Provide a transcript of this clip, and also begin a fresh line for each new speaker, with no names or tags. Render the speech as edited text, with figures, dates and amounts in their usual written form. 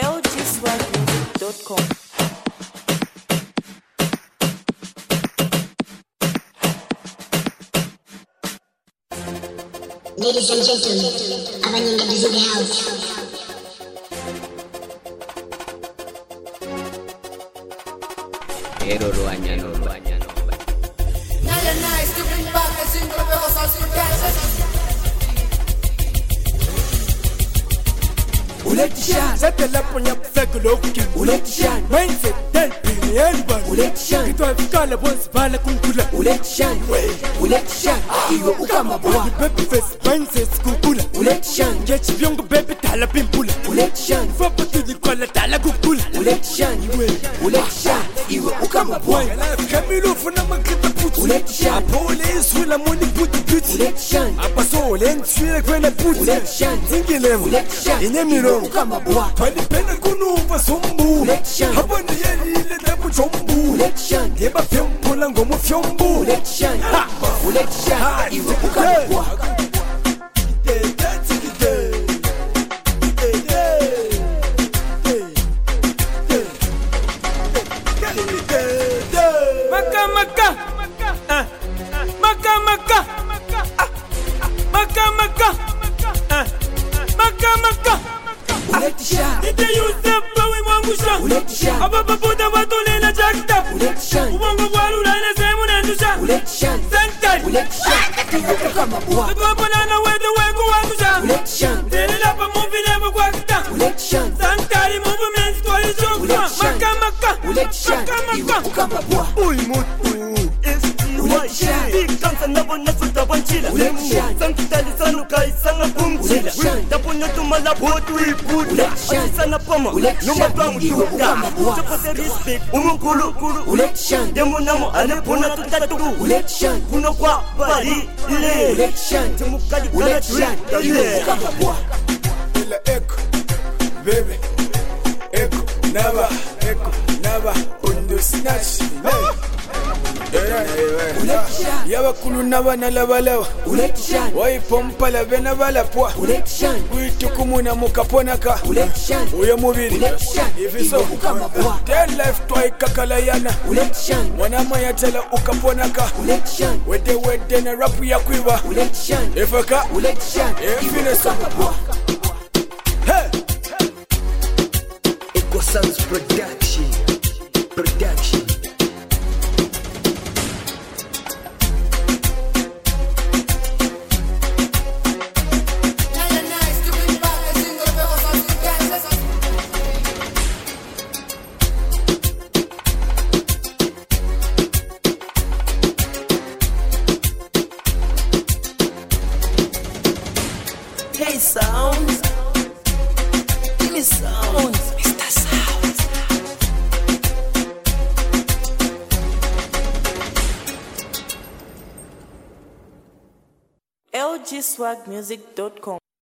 lgswagmusic.com.
Ladies and gentlemen, Abanyanga is in the house.
Nice to bring back a single because I see Kansas.
Uletishan, settle up on your psychology. Uletishan, mindset, then be anybody. Uletishan, it was called once Bala Kunkula. Uletishan, Uletishan, you come aboard. Baby face, mindset, Kukula. Uletishan, get young baby Talapimpula. Uletishan, for to the color Talakukula. Uletishan, you come aboard. Camilo for Namakita put. Uletishan, police will have money put the beauty. Uletishan, a soul and sweet when I put. Uletishan, thinking them. Uletishan, in Emiro. Kama bwa Pali pena kunu vasumbu Uletishan Habana yeli ile dabu chombu Uletishan Deba fyombo la ngomo fyombu Uletishan Uletishan Iwe kama bwa Maka maka Maka maka Maka maka Maka maka Uletishan Ite Yusuf bawe mwangusha Uletishan Ababa buda watole na jakta Uletishan Uwango walula na semu nendusha Uletishan Sankari Uletishan Iwe kama bwa Tuwapona na wedu wengu wangusha Uletishan Tele lapa muvile mkwakta Uletishan Sankari movement twali chokwa Maka maka Uletishan Iwe kama bwa Uimutu Uletishan Big Kansa nabo nasuta wanchila Uletishan Sankitali sanuka isanga kumchila Tapunyo tumala botu iputa Achisana pama Numa twangu tuta Chokote respect Umukulu Uletishan Demo namo alepona tutatuku Uletishan Kuno kwa bari Ile Uletishan Tumukadi kala tuita Ile
Ila eko Baby Eko Naba Undo snatch Yabakulu n'abana labalawa
Uletishan
wayipompa labena balapwa
Uletishan
witukumuna mukaponaka
Uletishan
uyo mubiri
Uletishan
ifiso ten life twaikakalayana
Uletishan
mwanama yatela ukaponaka
Uletishan
wede na rapu yakwiba
Uletishan
efaka
Uletishan
efinesa
Echo Sounds Production
Nice to bring back a single because I see Kansas.
Hey sounds Give me sounds Mr. Sounds
lgswagmusic.com.